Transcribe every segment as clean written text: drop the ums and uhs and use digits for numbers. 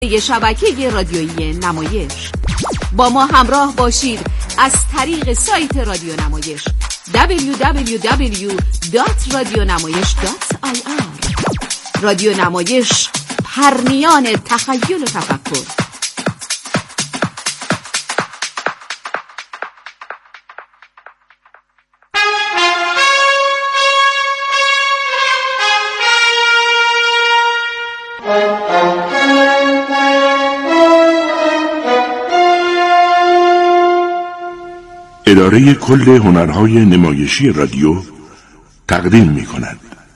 شبکه رادیویی نمایش. با ما همراه باشید از طریق سایت رادیو نمایش www.radionamayesh.ir. رادیو نمایش، پرنیان تخیل و تفکر. اداره کل هنرهای نمایشی رادیو تقدیم می کند.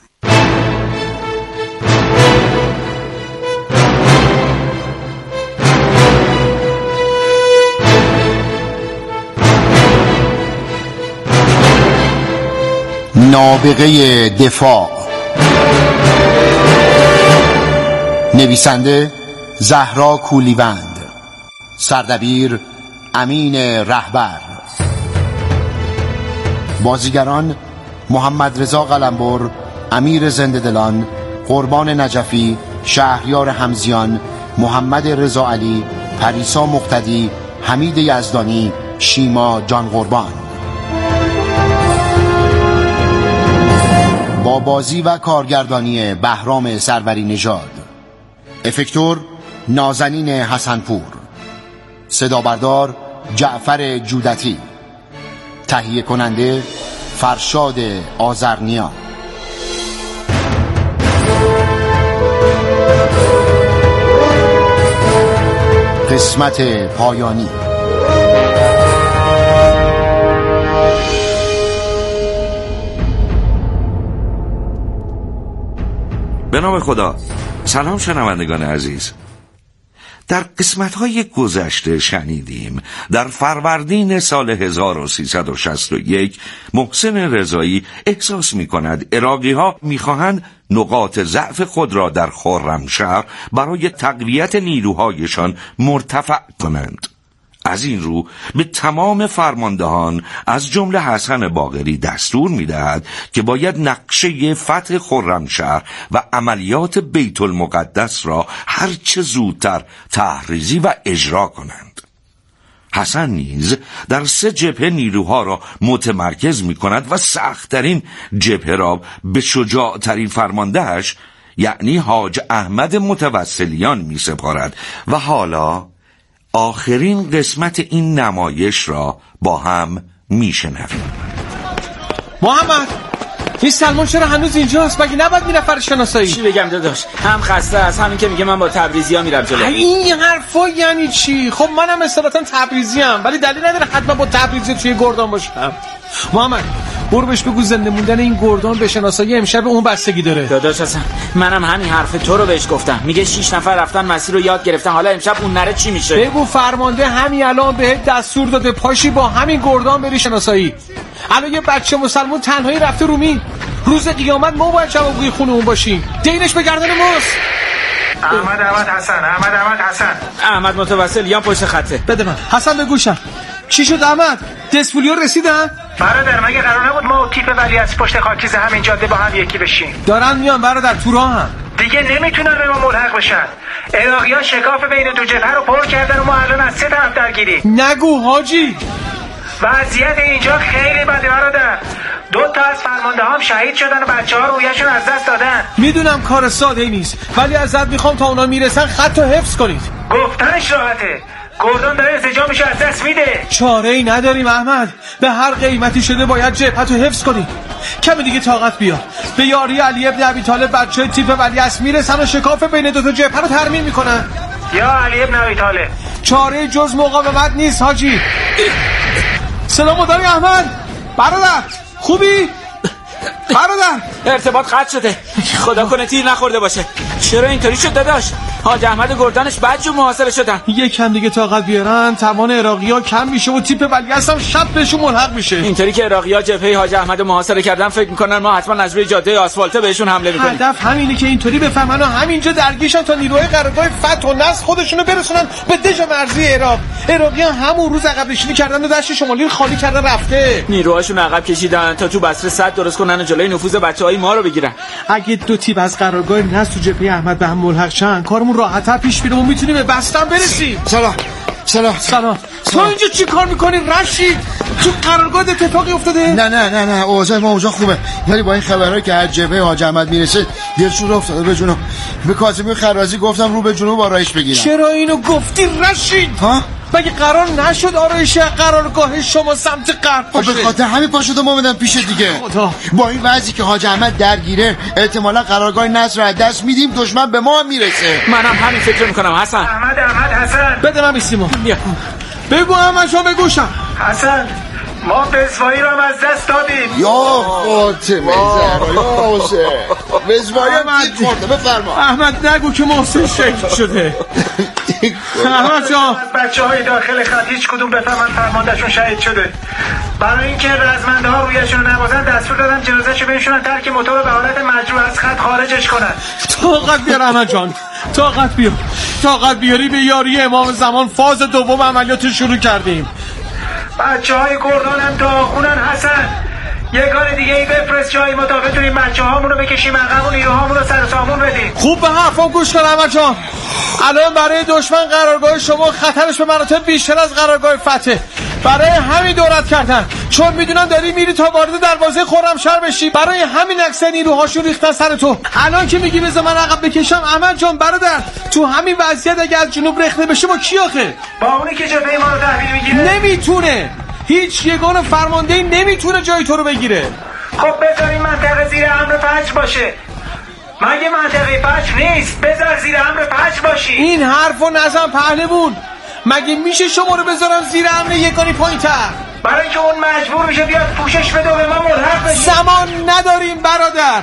نابغه دفاع. نویسنده زهرا کولیوند، سردبیر امین رهبر، بازیگران محمد رضا قلمبر، امیر زنده‌دلان، قربان نجفی، شهریار همزیان، محمد رضا علی، پریسا مقتدی، حمید یزدانی، شیما جان قربان. با بازی و کارگردانی بهرام سروری نژاد. افکتور نازنین حسنپور. صدا بردار جعفر جودتی. تهیه کننده فرشاد آذرنیا. قسمت پایانی. به نام خدا. سلام شنوندگان عزیز. در قسمت‌های گذشته شنیدیم در فروردین سال 1361 محسن رضایی احساس می‌کند عراقی‌ها می‌خواهند نقاط ضعف خود را در خرمشهر برای تقویت نیروهایشان مرتفع کنند. از این رو به تمام فرماندهان از جمله حسن باقری دستور می‌دهد که باید نقشه فتح خرمشهر و عملیات بیت المقدس را هرچه زودتر تحریزی و اجرا کنند. حسن نیز در 3 جبهه نیروها را متمرکز می‌کند و سخت‌ترین جبهه را به شجاع‌ترین فرماندهش یعنی حاج احمد متوسلیان می‌سپارد و حالا آخرین قسمت این نمایش را با هم میشنویم. محمد، این سلمان چرا هنوز اینجاست؟ مگه نباید میره فرش شناسایی؟ چی بگم داداش؟ هم خسته است، همین که میگه من با تبریزی‌ها میرم جلو. این حرفا یعنی چی؟ خب منم اصالتا تبریزی‌ام، ولی دلیل نداره حتما با تبریزی توی گردان باشم. محمد، برو بهش بگو زنده موندن این گردان به شناسایی امشب اون بستگی داره. داداش اصلا منم همین حرف تو رو بهش گفتم. میگه 6 نفر رفتن مسیر رو یاد گرفتن، حالا امشب اون نره چی میشه؟ بگو فرمانده همین الان بهت دستور داده پاشی با همین گردان بری شناسایی. الان یه بچه مسلمان تنهایی رفته رومی. روز قیامت ما باید جوابگوی خونه اون باشیم. دینش به گردن ماست. احمد حسن. احمد متوسلیان پشت خطه. بده من. حسن به گوشم. چی شد احمد؟ دسپولیا رسیدن؟ برادر مگه قرار نبود ما و تیپ ولی از پشت خاکیزه همین جاده با هم یکی بشیم؟ دارن میان برادر، تو راه هم. دیگه نمیتونن به ما ملحق بشن. عراقی‌ها شکاف بین 2 جبهه رو پر کردن و ما الان از 3 طرف درگیریم. نگو حاجی. وضعیت اینجا خیلی بده برادر. 2 تا از فرماندهام شهید شدن و بچه‌ها رویشون از دست دادن. میدونم کار ساده نیست، ولی ازت میخوام تا اونا میرسن خطو حفظ کنید. گفتنش راحته. گردان داره انسجامش از دست میده. چاره‌ای نداریم احمد، به هر قیمتی شده باید جبهتو حفظ کنیم. کم دیگه طاقت بیا. به یاری علی ابن ابی طالب بچه‌های تیپ ولیعصر میرسن و شکاف بین 2 تا جبهه رو ترمیم میکنن. یا علی ابن ابی طالب. چاره جز مقاومت نیست حاجی. سلام داری احمد. برادر خوبی؟ برادر ارتباط قطع شده. خدا کنه تیر نخورده باشه. چرا اینطوری شد داداش؟ حاج احمد گردانش بدجور محاصره شدن. یکم دیگه طاقت بیارن توان عراقی‌ها کم میشه و تیپ ولیعصر هم شب بهشون ملحق میشه. اینطوری که عراقی‌ها جبهه حاج احمد محاصره کردن فکر میکنن ما حتما از روی جاده آسفالته بهشون حمله میکنیم. هدف همینه که اینطوری بفهمن و همینجا درگیرشن تا نیروهای قرارگاه فتح و نصر خودشونو برسونن به دژ مرزی عراق. عراقی‌ها همون روز عقب نشینی کردن و دشت شمالی رو خالی کردن رفته. نیروهاشون عقب کشیدن تا تو بصره سد درست کنن و جلوی نفوذ بچه‌های ما رو بگیرن. اگه 2 تیپ از قرارگاه نصر تو جبهه احمد به هم ملحق شن کارمون کارمون راحت‌تر پیش میره و میتونیم به بستن برسیم. سلام. تو اینجا چی کار میکنی رشید؟ تو قرارگاه اتفاقی افتاده؟ نه اوضاع خوبه، ولی با این خبرهایی که از جبهه حاج احمد میرسه دلشون افتاده به جنوب. به کاظمی خرازی گفتم رو به جنوب آرایش بگیرم. چرا اینو گفتی رشید؟ ها؟ مگه قرار نشد آرایش قرارگاه شما سمت غرب باشه؟ به خاطر همین پا شدم اومدم پیش دیگه. خدا. با این وضعی که حاج احمد درگیره احتمالاً قرارگاه نصر از دست میدیم، دشمن به ما هم میرسه. منم همین فکر میکنم. حسن احمد حسن بده من بیستیمو. بگو احمد جان بگوشم. حسن ما وزوایی رو هم از دست دادیم. یا فاطمه زهرا یا حسین وزوایی هم دید خورده. بفرما. احمد نگو که محسن شکل شده. احمد جان بچه های داخل خط هیچ کدوم بفهمن فرماندهشون شهید شده. برای اینکه رزمنده ها رویشون رو نوازن دستور دادم جنازه‌شو بنشونن ترک موتور به حالت مجروح از خط خارجش کنن. طاقت بیار احمد جان، طاقت بیاری به یاری امام زمان. فاز دوم عملیات شروع کردیم. بچه های گردان هم داغونن. حسن یه کار دیگه ای بفرست جایی مدافع تو این بچه هامون رو بکشیم عقب و نیروهامون رو سر سامون بدیم. خوب به حرفم گوش کن احمد جان. الان برای دشمن قرارگاه شما خطرش به مراتب بیشتر از قرارگاه فتح. برای همین دولت کردن، چون میدونن داری میری تا وارد دروازه خرمشهر بشی. برای همین اکثر نیروهاشون ریختن سر تو. الان که میگی بذار من عقب بکشم، احمد جان برادر تو همین وضعیت اگه از جنوب رخنه بشه با کی آخه؟ با اونی که جبهه ما رو تحویل میگیره. نمیتونه. هیچ یگان فرماندهی نمیتونه جای تو رو بگیره. خب بذارین منطقه زیر امر فجر باشه. مگه منطقه فجر نیست؟ بذار زیر امر فجر باشی. این حرفو نزن پهلوون. مگه میشه شما رو بذارم زیر امر یگانی پایین‌تر؟ برای اینکه اون مجبور میشه بیاد پوشش بده و به ما ملحق بشه. زمان نداریم برادر.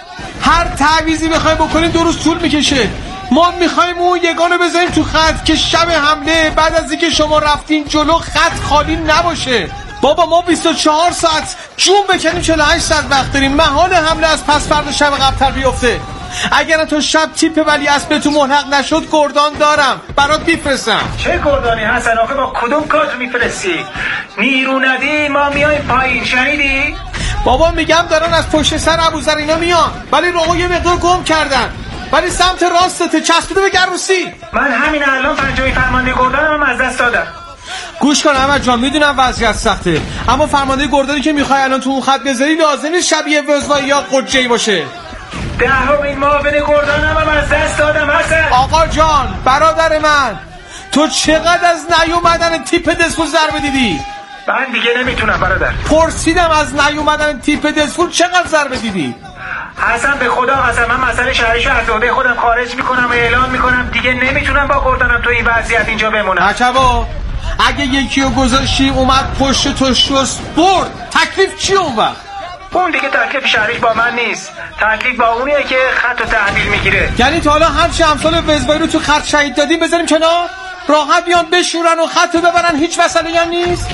هر تعویضی بخوایم بکنیم 2 روز طول میکشه. ما میخوایم اون یگانو بذاریم تو خط که شب حمله بعد از اینکه شما رفتین جلو خط خالی نباشه. بابا ما 24 ساعت جون بکنیم 48 ساعت وقت داریم. محال حمله از پس فردا شب قبل‌تر بیفته. اگر تو شب تیپ ولی اسب تو ملحق نشد گردان دارم برات میفرستم. چه گردانی حسن آخه؟ با کدوم کادر میفرستی؟ نیرو ندی ما میایم پایین، شنیدی؟ بابا میگم دارن از پشت سر ابوذر اینا میان، ولی راهو یه مقدار گم کردن، ولی سمت راستته چسبیده به گروسی. من همین الان پنجمی فرمانده گردانم از دست دادم. گوش کن احمد جان، میدونم وضعیت سخته، اما فرمانده گردانی که میخوای الان تو اون خط بذاری لازم نیست شبیه وزوایی یا قجه‌ای باشه. دهمین معاون گردانم هم از دست دادم حسن. آقا جان برادر من، تو چقدر از نیومدن تیپ دسفول ضربه دیدی؟ من دیگه نمیتونم برادر. پرسیدم از نیومدن تیپ دسفول چقدر ضربه دیدی؟ حسن به خدا قسم من مسئله شهریشو از عهده خودم خارج میکنم و اعلام میکنم دیگه نمیتونم با گردانم تو این وضعیت اینجا بمونم. عجبا اگه یکیو گذاشی اومد پشت تو شست برد، تکلیف چی اون وقت؟ اون دیگه تکلیف شهریش با من نیست، تکلیف با اونیه که خط رو تحویل میگیره. یعنی تا حالا هرچی امثال وزوایی رو تو خط شهید دادیم بذاریم کنار؟ راحت بیان بشورن و خط رو ببرن، هیچ مسئله هم نیست؟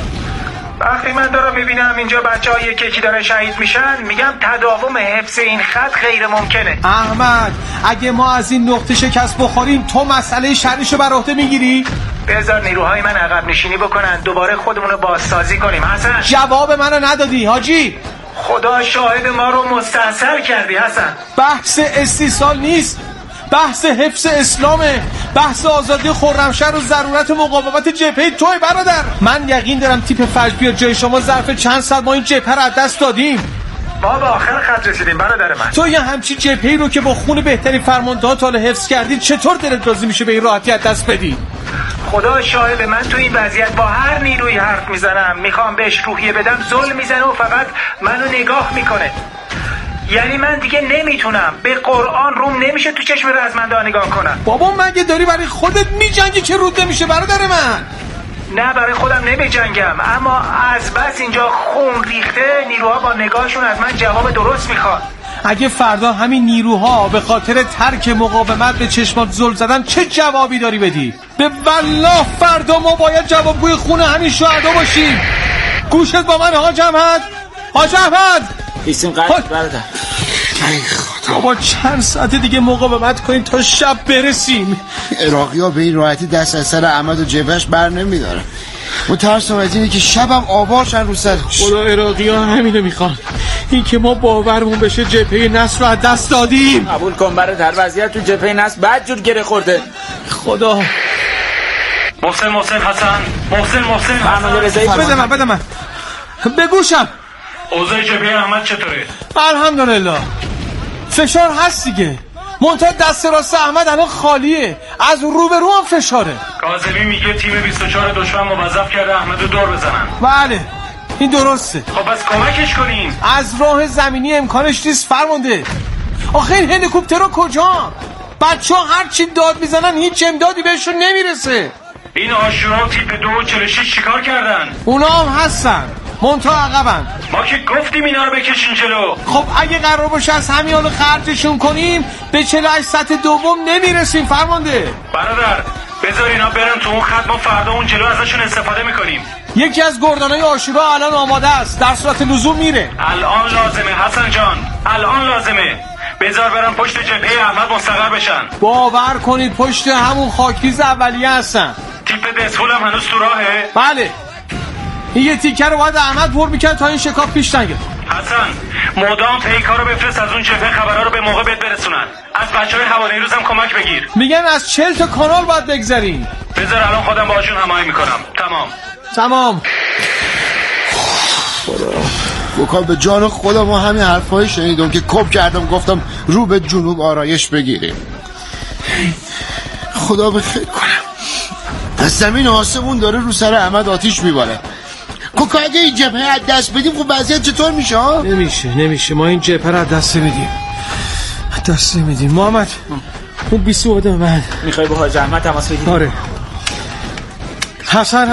وقتی من دارم میبینم اینجا بچه‌ها یکی دارن شهید میشن میگم تداوم حفظ این خط غیر ممکنه. احمد اگه ما از این نقطه شکست بخوریم تو مسئله شهریشو بر عهده میگیری؟ بذار نیروهای من عقب نشینی بکنن دوباره خودمون رو بازسازی کنیم. حسن جواب منو ندادی حاجی. خدا شاهد ما رو مستحصل کردی حسن. بحث استیصال نیست، بحث حفظ اسلامه، بحث آزادی خرمشهر و ضرورت مقاومت جبهه توی برادر. من یقین دارم تیپ فجر بیاد جای شما ظرف چند ساعت ما این جبهه رو از دست دادیم. ما به آخر خط رسیدیم برادر من. تو یه همچی جبهه‌ای رو که با خون بهترین فرمانده‌ها تا حالا حفظ کردی چطور دلت راضی میشه به این راحتی از دست بدی؟ خدا شاهد من تو این وضعیت با هر نیروی حرف میزنم میخوام بهش روحیه بدم ظلم میزنه و فقط منو نگاه میکنه. یعنی من دیگه نمیتونم، به قرآن روم نمیشه تو چشم رزمنده نگاه کنم. بابا مگه داری برای خودت میجنگی که رود نمیشه برادر من؟ نه برای خودم نمیجنگم، اما از بس اینجا خون ریخته نیروها با نگاهشون از من جواب درست میخواد. اگه فردا همین نیروها به خاطر ترک مقاومت به چشمات زل زدن چه جوابی داری بدی؟ به والله فردا ما باید جوابگوی خون همین شهدا باشیم. گوشت با من حاج احمد. حاج احمد ایستیم قرد برادر. ای خدا بابا چند ساعت دیگه مقاومت کنیم تا شب برسیم. عراقی ها به این راحتی دست از سر احمد و جبهش بر نمیدارن. و ترسم از اینه که شبم آوارشن رو سرش. خدا عراقی ها همینو میخوان. این که ما باورمون بشه جبهه نصر رو از دست دادیم. قبول کن برادر، وضعیت تو جبهه نصر بد جور گره خورده. خدا. محسن حسن. فرمانده رضایی. بده من بگوشم. اوضاع جبهه احمد چطوره؟ الحمدلله فشار هست دیگه، منتها دست راست احمد الان خالیه، از رو به رو هم فشاره. کاظمی میگه تیم 24 دشمن موظف کرده احمد رو دور بزنن. بله این درسته. خب بس کمکش کنیم. از راه زمینی امکانش نیست فرمانده. آخه این هلیکوپترها کجا؟ بچه ها هر چی داد میزنن هیچ امدادی بهشون نمیرسه. این آشورا تیپ 2 و 46 چیکار کردن؟ اونا هم هستن منتها عقبن. ما که گفتیم اینا رو بکشین جلو. خب اگه قرار باشه از همین حالو خرجشون کنیم به 48 سطح دوم نمیرسیم فرمانده. برادر بذار اینا برن تو اون خط، ما فردا اون جلو ازشون استفاده میکنیم. یکی از گردانای آشورا الان آماده است، در صورت لزوم میره. الان لازمه حسن جان، الان لازمه. بذار برن پشت جبهه احمد مستقر بشن. باور کنید پشت همون خاکریز اولیه هستن. تیپ دسپول هم هنوز تو راهه؟ بله این یه تیکه رو باید احمد پر میکرد تا این شکاف پیش نگه. حسن مدام پیکا رو بفرست از اون جبهه خبرها رو به موقع بهت برسونن. از بچهای حوالی روز هم کمک بگیر. میگن از 40 تا کانال باید بگذریم. بذار الان خودم باهاشون هماهنگ میکنم. تمام. بکن به جان خدا ما همین حرفای شنیدم که کپ کردم گفتم رو به جنوب آرایش بگیریم. خدا بخیر کنم. از زمین آسمون داره رو سر احمد آتیش میباره. کوکا اگه این جبهه از دست بدیم خب وضعیت چطور میشه؟ نمیشه ما این جبهه رو از دست نمیدیم. محمد اون 20 بده من. میخوای با حاج احمد تماس بگیری؟ آره. حسن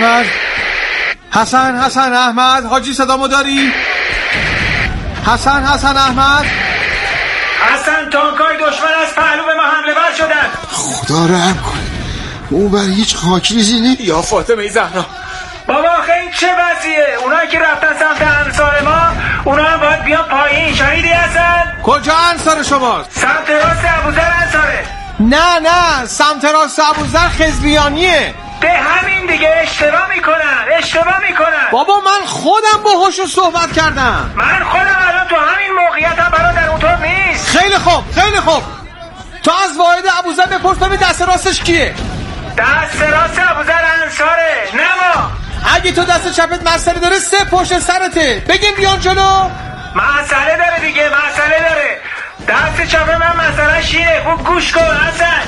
احمد حاجی صدامو داری؟ حسن احمد. حسن تانکای دشمن از پهلو به ما حمله ور شدن. خدا رحم کنه اون بر هیچ خاکریزی نیست. یا فاطمه زهرا. بابا آخه این چه وضعیه؟ اونایی که رفتن سمت انصار ما اونا هم باید بیان پایین. شهیدی هستن؟ کجا انصار شماست؟ سمت راست ابوذر انصاره. نه سمت راست ابوذر خضریانیه. به همین دیگه اشتباه میکنن. بابا من خودم باهاشون صحبت کردم. من خودم الان تو همین موقعیتم برادر اونطور نیست. خیلی خوب تو از واحد ابوذر بپرس ببین دست راستش کیه. دست راست ابوذر انصاره نه ما. اگه تو دست چپت مسئله داره 3 پشت سرته بگیم بیان جلو. مسئله داره دیگه دست چپ من مثلا شیره. خوب گوش کن حسن.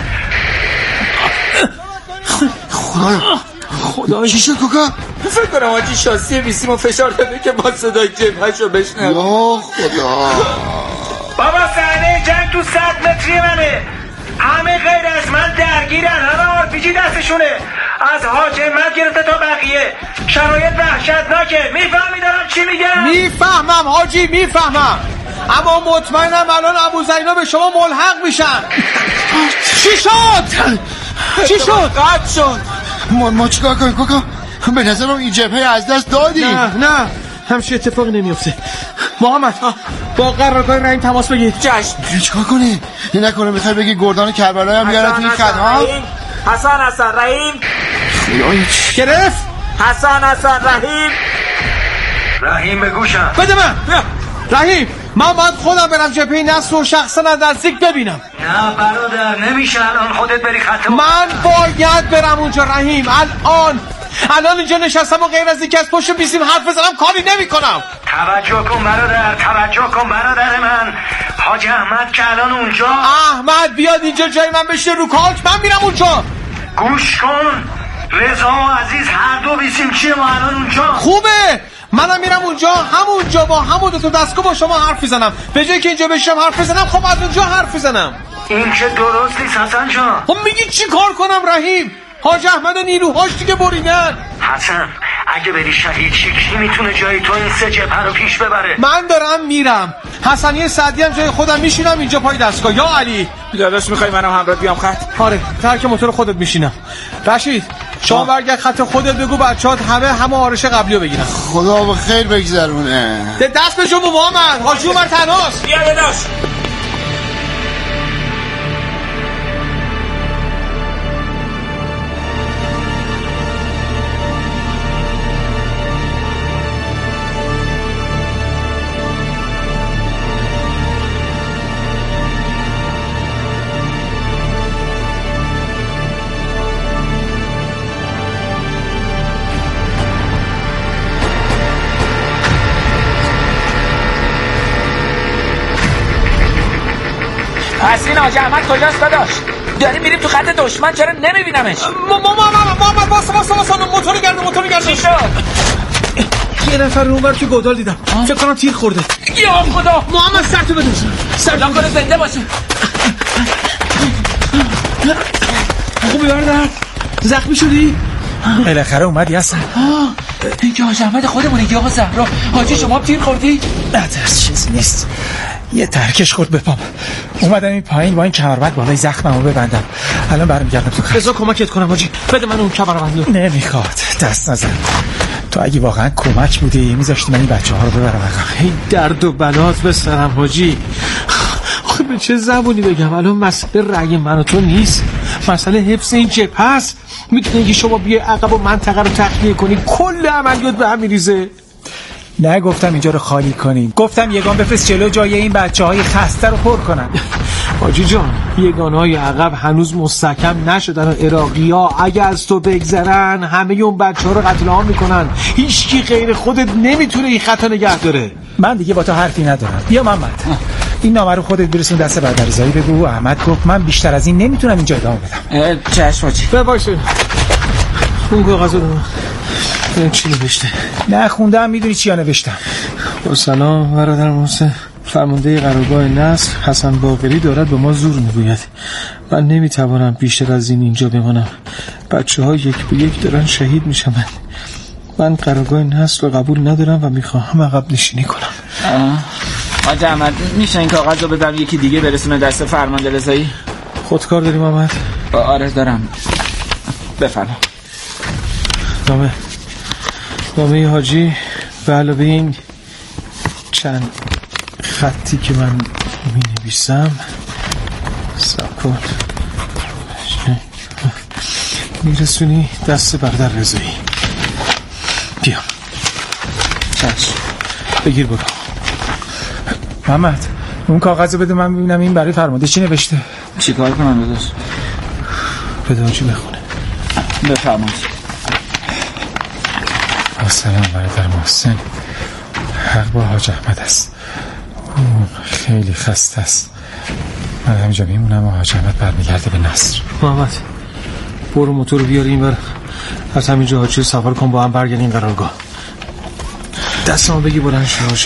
خدا چی شد کوکا؟ فکر کنم آجی شاسی بیسیمو فشار داده که با صدای جبهشو بشنم. یا خدا. بابا صحنه جنگ تو 100 متری منه. همه غیر از من درگیرن. همه آرپیجی دستشونه. از حاج احمد گرفته تا بقیه. شرایط وحشتناکه. میفهمی دارم چی میگم؟ میفهمم حاجی میفهمم. اما مطمئنم الان ابوذرینا به شما ملحق میشن. چی شد؟ قطع شد. ما چیکار کنیم کوکا؟ به نظرم این جبهه از دست دادیم. نه همچین اتفاقی نمیفته. محمد با قرارگاه رحیم تماس بگیر. چشم. چیکار کنی؟ نکنه میخوای بگی گردان کربلایی هم بیارن تو این خطها؟ حسن رحیم گرفت. حسن رحیم بگوشم. بده من. رحیم من باید خودم برم جبهه نصر و شخصا از نزدیک ببینم. نه برادر نمیشه الان خودت بری خط. من باید برم اونجا رحیم. الان اینجا نشستم و غیر از اینکه از پشت بیسیم حرف بزنم کاری نمی کنم. توجه کن برادر من. حاج احمد که الان اونجا. احمد بیاد اینجا جای من بشه رو کاک من میرم اونجا. گوش کن رضا عزیز هر دو بیسیم چیه ما الان اونجا. خوبه منم میرم اونجا همونجا با همون 2 تا دستگاه با شما حرف میزنم. به جای که اینجا بشم حرف بزنم خب از اونجا حرف بزنم. این که درست نیست حسن جان. خب میگی چی کار کنم رحیم؟ حاج احمد و نیروهاش دیگه بریدن. حسن اگه بری شهید شی کی میتونه جای تو این 3 جبهه رو پیش ببره؟ من دارم میرم. حسنی سعدی هم جای خودم میشینم اینجا پای دستگاه. یا علی داداش میخوای منم همراه بیام خط؟ آره ترک موتور خودت میشینم. رشید شما برگرد خط خودت بگو بچه‌ها همه آرش قبلیو بگیرن. خدا به خیر بگذرونه. دست به جنب محمد. حاجی عمر تناست. بیا داداش. پس این حاج احمد کجاست داداش؟ داریم میریم تو خط دشمن، چرا نمیبینمش؟ موتور گرده چی شد؟ یه نفر رو اونور تو گودال دیدم، فکر کنم تیر خورده. یا خدا محمد سرتو بدوز، خدا کنه زنده باشه. خوبی برادر؟ زخمی شدی؟ بالاخره اومدی اصلا. این که حاج احمد خودمونه. یا زهرا، حاجی شما تیر خوردی؟ نه چیزی نیست، یه ترکش خورد به پام. اومدم این پایین با این کمربند بالای زخممو ببندم. الان برمیگردم تو خط. بذار کمکت کنم حاجی، بده من اون کمربندو. نمیخواد، دست نزن. تو اگه واقعا کمک بودی میذاشتی من این بچه‌ها رو ببرم آقا. این درد و بلات بسرم حاجی. خب به چه زبونی بگم؟ الان مسئله رأی من و تو نیست، مسئله حفظ این جبهه است. میتونی که شما بیای عقب و منطقه رو تخلیه کنی، کل عملیات به هم میریزه. نه گفتم اینجا رو خالی کنیم، گفتم یگان بفرست جلو جای این بچه‌های خسته رو پر کنن. حاجی جان، یگان‌های عقب هنوز مستحکم نشدن و عراقی‌ها اگه از تو بگذرن همه اون بچه‌ها رو قتل عام میکنن. هیچکی غیر خودت نمیتونه این خطا نگه داره. من دیگه با تو حرفی ندارم. بیا محمد، این نامه رو خودت برسون دست برادرزایی بگو احمد گفت من بیشتر از این نمیتونم اینجا ادامه بدم. چشم حاجی. باشه. اون کاغذو ببین چی نوشته. نه خوندم، میدونی چیا نوشتم؟ با سلام برادر محسن، فرمانده قرارگاه نصر حسن باقری دارد به ما زور میگوید. من نمیتوانم بیشتر از این اینجا بمانم. بچه‌ها یک به یک دارن شهید میشن. من قرارگاه نصر رو قبول ندارم و میخواهم عقب نشینی کنم. حاج احمد میشه این کاغذ رو بدم یکی دیگه برسونه دست فرمانده رضایی؟ خودکار داری محمد؟ آره دارم. بفرما. نامه حاجی به علاوه این چند خطی که من می نویسم سکون میرسونی دست برادر رضایی. بیا چشم بگیر برو. محمد اون کاغذ بده من ببینم این برای فرمانده چی نوشته. چی کار کنم داداش؟ بده حاجی بخونه. بفرمایید. سلام برادر محسن، حق با حاج احمد است، اون خیلی خسته است. من همینجا میمونم و حاج احمد برمیگرده به نصر. محمد برو موتور بیار این بر، از همینجا حاجی سفر کن با هم برگردیم قرارگاه. دستمو بگی بلند شو حاجی،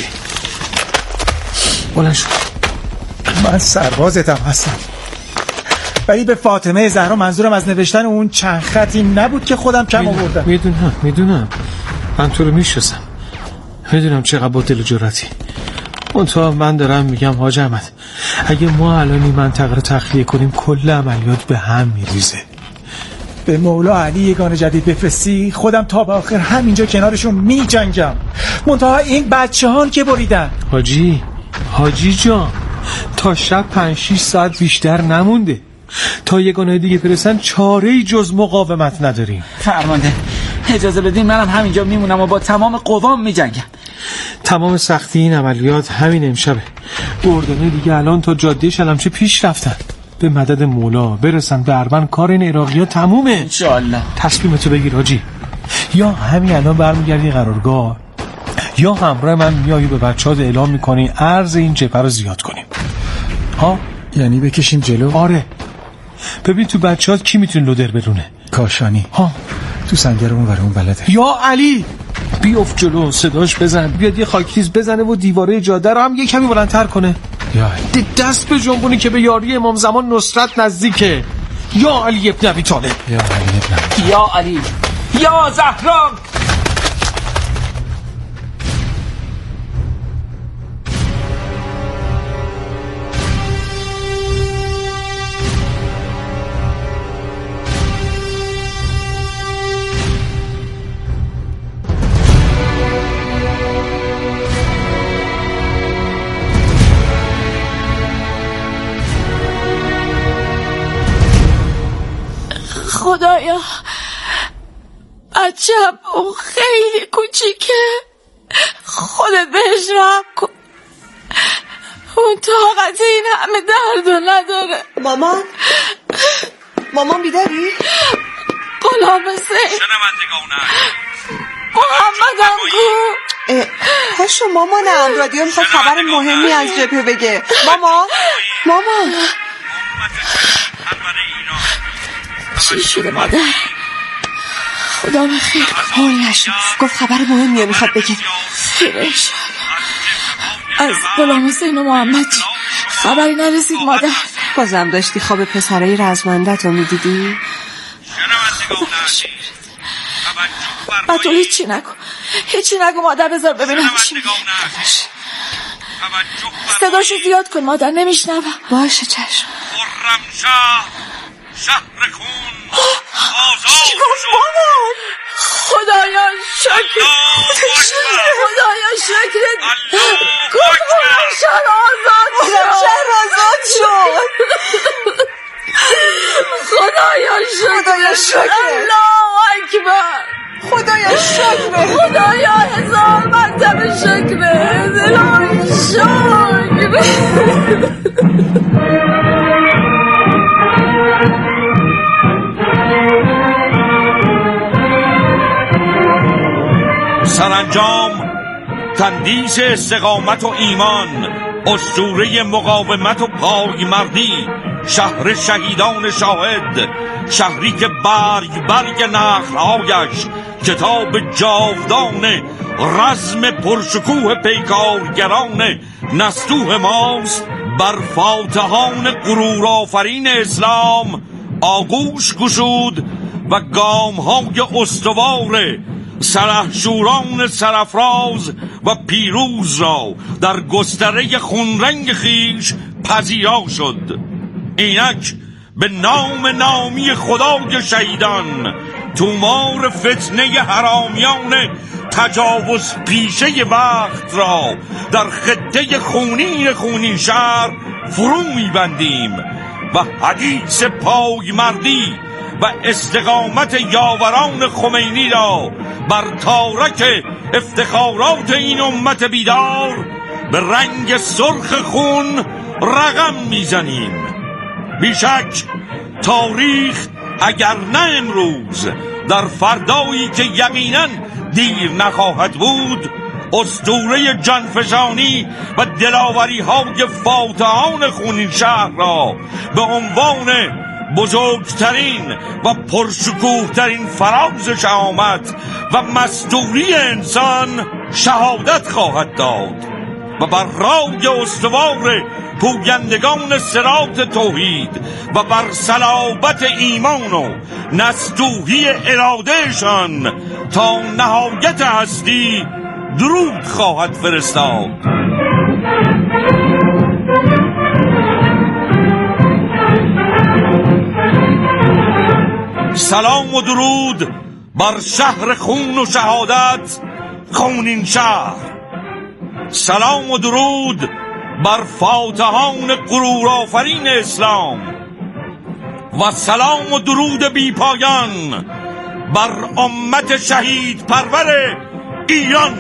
بلند شو. من سربازتم هستم، ولی به فاطمه زهرا منظورم از نوشتن اون چند خطی نبود که خودم کم آوردم. میدونم من تو رو میشناسم، میدونم چقدر با دل و جرأتی. اون تو من دارم میگم حاج احمد اگه ما الان این منطقه رو تخلیه کنیم کل عملیات به هم میریزه. به مولا علی یگان جدید بفرستی خودم تا به آخر همینجا کنارشون میجنگم. منتها این بچه‌هان که بریدن. حاجی جان تا شب 5-6 ساعت بیشتر نمونده، تا یگانه دیگه برسن چاره‌ای جز مقاومت نداریم. فرمانده اجازه بدین منم همینجا میمونم و با تمام قوام میجنگم. تمام سختی این عملیات همین امشبه. گردانه دیگه الان تا جاده شلمچه پیش رفتن، به مدد مولا برسن به اربن کار این عراقی‌ها تمومه انشالله. تصمیمتو بگیر حاجی، یا همین الان برمیگردی قرارگاه یا همراه من میایی به بچه‌ها اعلام میکنی عرض این جبهه رو زیاد کنیم. ها یعنی بکشیم جلو؟ آره. ببین تو بچه‌ها کی میتونه لودر برونه؟ کاشانی. ها تو سنگر اون ور اون بلده. یا علی بیفت جلو صداش بزن، بیاد یه خاکریز بزنه و دیواره جاده رو هم یه کمی بلندتر کنه. یا علی دست به جنبونی که به یاری امام زمان نصرت نزدیکه. یا علی ابن ابی طالب. یا علی یا زهرا. خدایا بچم اون خیلی کوچیکه، خودت بهش رحم کن، اون طاقت این همه درد نداره. مامان بیداری؟ غلام حسین محمدم کو. پاشو مامانم، رادیو میخواد خبر مهمی از جبهه بگه. مامان چی شده مادر؟ خدا بخیر. حال نشد، گفت خبر مهمیه میخواد بگه. خیرش از غلام حسین و محمد خبری نرسید مادر. بازم داشتی خواب پسرای رزمندت رو میدیدی؟ و تو هیچی نگو مادر، بذار ببینم چی میگه. صداشو زیاد کن مادر، نمیشنوم. باشه چشم. شهر خون چی گفت مامان؟ خدایا شکر، خدایا شکر. گفت شهر آزاد شد. خدایا شکر. الله اکبر. خدایا شکر. خدایا هزار مرتبه شکر. الهی شکر. سرانجام تندیس استقامت و ایمان، اسطوره مقاومت و پایمردی، شهر شهیدان شاهد، شهری که برگ نخل‌هایش کتاب جاودان رزم پرشکوه پیکارگران نستوه ماست، بر فاتحان غرور آفرین اسلام آغوش گشود و گام‌های استوار سلحشوران سرافراز و پیروز را در گستره خونرنگ خیش پذیرا شد. اینک به نامی خدای شهیدان تومار فتنه حرامیان تجاوز پیشه وقت را در خطه خونین شهر فرو می‌بندیم و حدیث پایمردی و استقامت یاوران خمینی را بر تارک افتخارات این امت بیدار به رنگ سرخ خون رقم میزنیم. بیشک تاریخ اگر نه امروز، در فردایی که یقیناً دیر نخواهد بود، اسطوره جانفشانی و دلاوری های فاتحان خونین شهر را به عنوان بزرگترین و پرشکوهترین فراز شهامت و مستوری انسان شهادت خواهد داد و بر رای استوار پویندگان صراط توحید و بر صلابت ایمان و نستوهی ارادهشان تا نهایت هستی درود خواهد فرستاد. سلام و درود بر شهر خون و شهادت خونین شهر. سلام و درود بر فاتحان غرور آفرین اسلام و سلام و درود بی پایان بر امت شهید پرور ایران.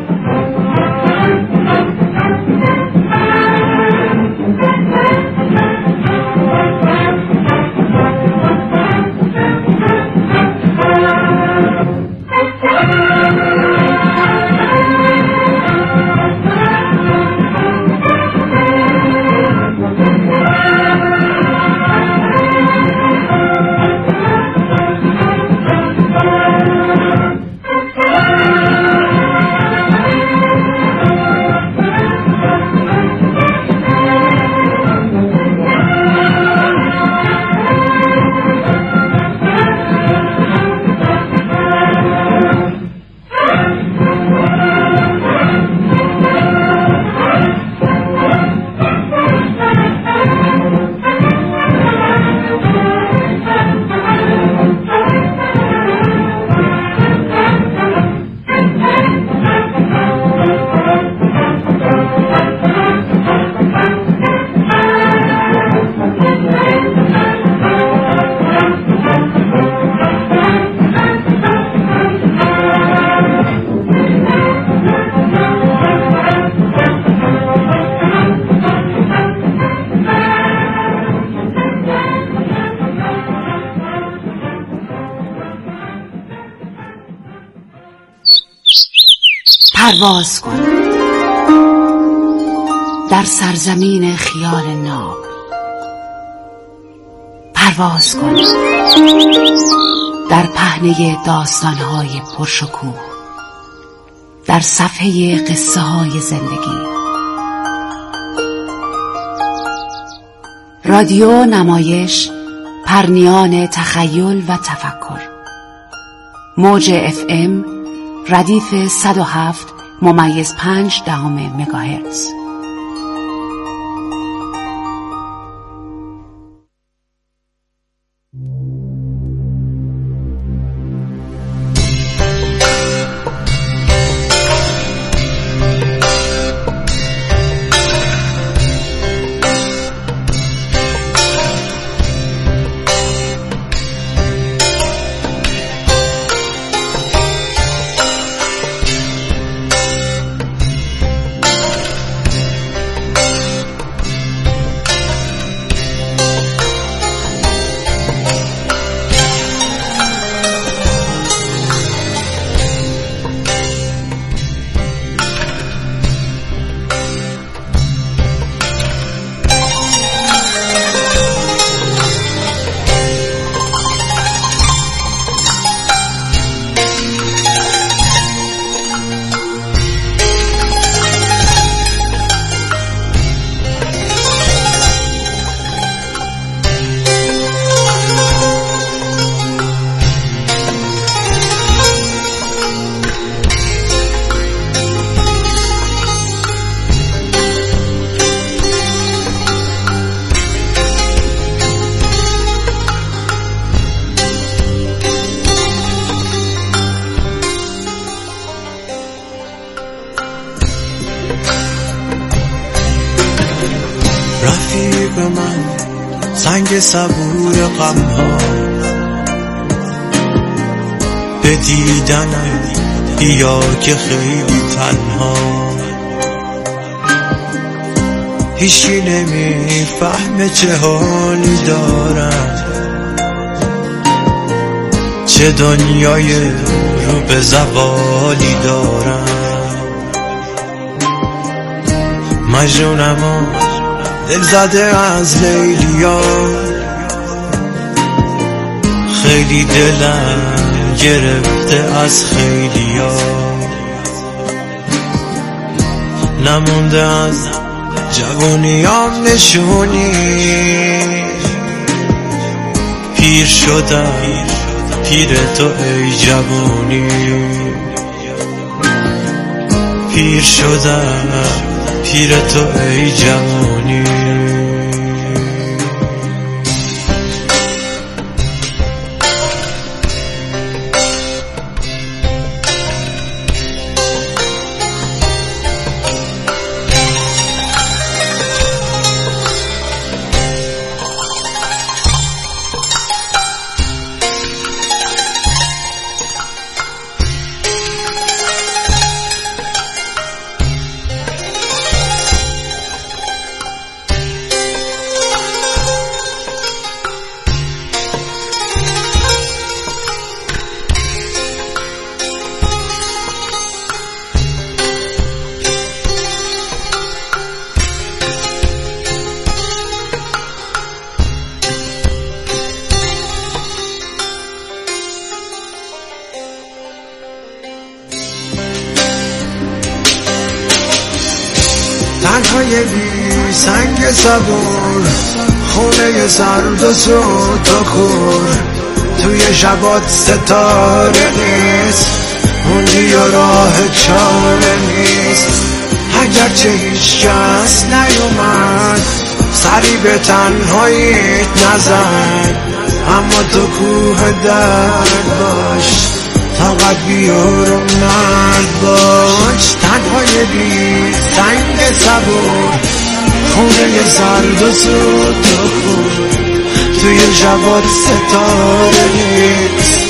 پرواز کن در سرزمین خیال ناب، پرواز کن در پهنه داستان‌های پرشکوه، در صفحه قصه های زندگی. رادیو نمایش، پرنیان تخیل و تفکر. موج FM ردیف 107.5 مگاهرتز. رفیق من سنگ صبور غمها، به دیدنم بیا که خیلی تنها، هیچی نمیفهمه چه حالی دارم، چه دنیای رو به زوالی دارم. مجنونم و دل زده از لیلیا، خیلی دلم گرفته از خیلیا، نمونده از جوونیام نشونی، پیر شدم پیر تو ای جوونی، پیر شدم پیر تو ای جوانی. تنهای بی سنگ صبور، خونه سرد و سوت و خور، توی شبات ستاره نیست، موندی و راه چاره نیست. اگرچه هیچ کس نیومد سری به تنهاییت نزد، اما تو کوه درد باش، طاقت بیار و مرد باش. تنهای بی سنگ صبور، خونه سرد و سوت و خور، توی شبات ستاره نیست،